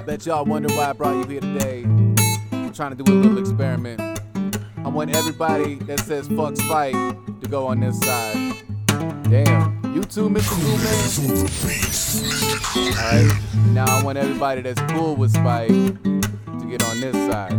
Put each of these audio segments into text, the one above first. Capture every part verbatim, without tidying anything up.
Bet y'all wonder why I brought you here today. I'm trying to do a little experiment. I want everybody that says fuck Spike to go on this side. Damn, you too, Mister Cool Man? Alright, now I want everybody that's cool with Spike to get on this side.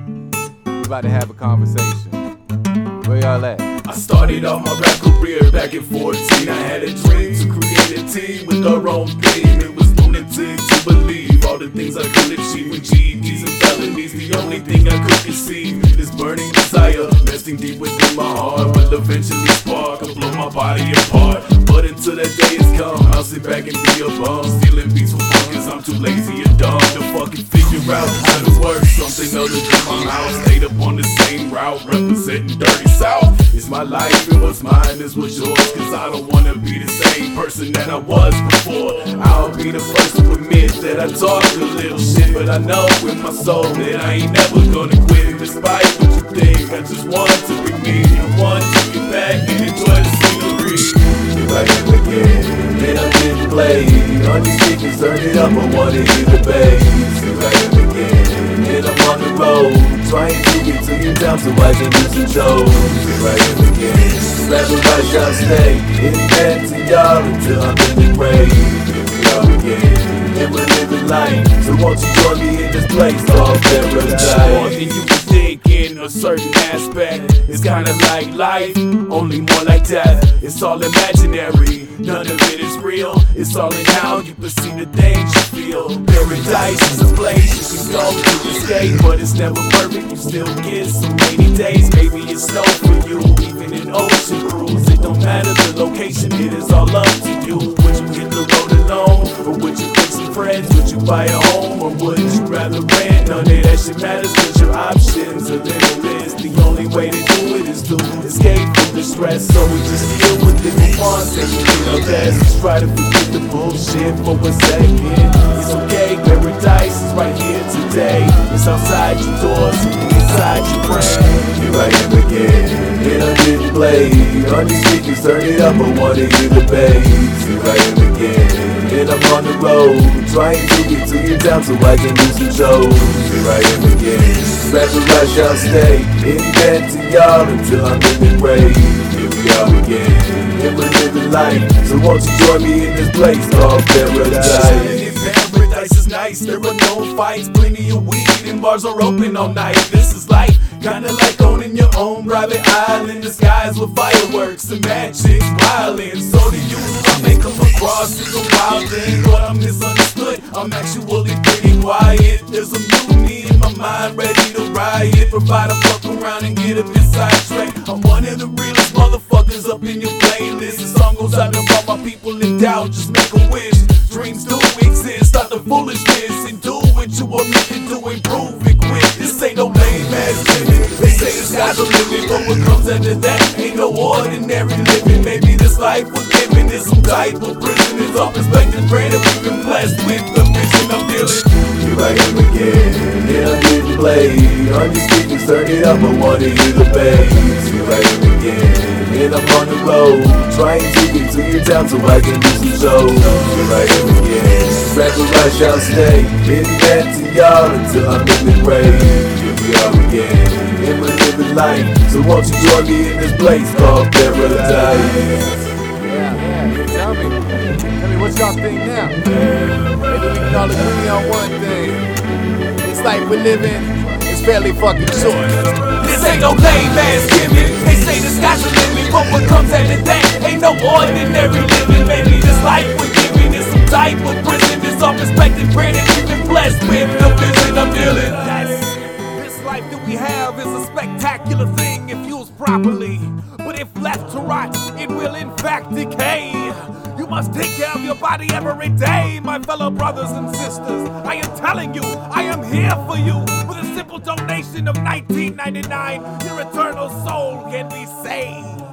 We're about to have a conversation. Where y'all at? I started off my rap career back at fourteen. I had a dream to create a team with our own theme. It was lunatic to believe all the things I could achieve with G E Ds and felonies. The only thing I could conceive is burning desire, resting deep within my heart. Will eventually spark and blow my body apart. But until that day has come, I'll sit back and be a bum, stealing beats from fuckers. I'm too lazy and dumb to fucking figure out how to work something other than my house. Stayed up on the same route, representing Dirty South. It's my life and what's mine is what's yours. Cause I don't wanna be the same person that I was before. I'll be the first to admit that I talk a little shit, but I know in my soul that I ain't never gonna quit. Despite what you think, I just want to be me. I want to get back and enjoy the scenery. Here I am again, and I'm getting played. On these speakers, turn it up, I wanna hear the bass. Here I am again, and I'm on the road, trying to get to you down so I can do some shows. Here I am again, rapper I shall stay. Hitting back to y'all until I'm in the grave. Here we are again, and we're living life. So won't you join me in this place called paradise? More than you can think in a certain aspect. It's kinda like life, only more like death. It's all imaginary, none of it is real. It's all in how you perceive the things you feel. Paradise is a place you can go to escape, but it's never perfect, you still get some rainy days. Maybe it's snow for you, even an ocean cruise. It don't matter the location, it is all up to you. Would you hit the road alone, or would you pick some friends? Would you buy a home, or would you rather rent? None of that shit matters, cause your options are limitless. The only way to do it is to escape from the stress. So we just deal with it for once and we did our best. Just try to forget the bullshit for a second. It's okay, paradise is right here today. It's outside your doors, inside your brain. Here I am again, and I'm getting played. On these speakers, turn it up, I wanna hear the bass. Here I am again, and I'm on the road, trying to get to you down so I can do some shows. Here I am again, rapper I shall stay. Hitting back to y'all until I'm in the grave. Here we are again, and we're living life. So won't you join me in this place called paradise? Paradise is nice, there are no fights, plenty of weed and bars are open all night. This is life, kinda like owning your own private island. The skies with fireworks and magic wildin'. So to you, I may come across as a wild thing, but I'm misunderstood. I'm actually pretty quiet. There's a mutiny in my mind, ready to riot. Provide a fuck around and get a bit sidetracked. I'm one of the realest motherfuckers up in your playlist. The song goes out to all my people in doubt, just make a wish. Dreams do exist, stop the foolishness and do what you want me to do, improve it quick. This ain't no lame ass living. They say the sky's the limit, but what comes after that ain't no ordinary living. Maybe this life was given is some type of prison. It's all perspective, granted we've been blessed with the mission I'm dealing. Here I am again, and I'm getting played. On these speakers, turn it up, I wanna hear the bass. Here I am again, and I'm on the road, trying to get to your town so I can do some shows. Here I am again, rapper I shall stay. Hitting back to y'all until I'm in the grave. Here we are again, and we're living life. So won't you join me in this place called paradise? Yeah, yeah, tell me. Tell me what y'all think now. Maybe we can all agree on one thing. This life we're living is fairly fucking short. This ain't no lame ass gimmick. They say the sky's the limit, but what comes after that ain't no ordinary living. Maybe this life we're giving is some type of prison. It's all perspective, granted we've been blessed with the vision I'm dealing. This life that we have is a spectacular thing if used properly, but if left to rot, it will in fact decay. You must take care of your body every day, my fellow brothers and sisters. I am telling you, I am here for you. With a simple donation of nineteen ninety-nine, your eternal soul can be saved.